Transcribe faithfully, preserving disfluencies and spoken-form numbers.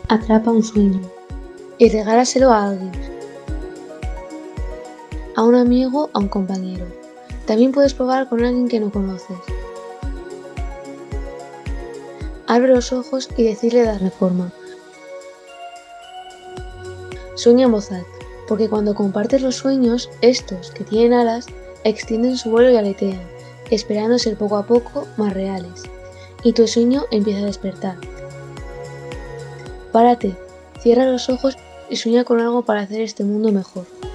Atrapa un sueño y regálaselo a alguien. A un amigo, a un compañero. También puedes probar con alguien que no conoces. Abre los ojos y decirle darle forma. Sueña en voz alta, porque cuando compartes los sueños, estos, que tienen alas, extienden su vuelo y aletean, esperando ser poco a poco más reales. Y tu sueño empieza a despertar. Párate, cierra los ojos y sueña con algo para hacer este mundo mejor.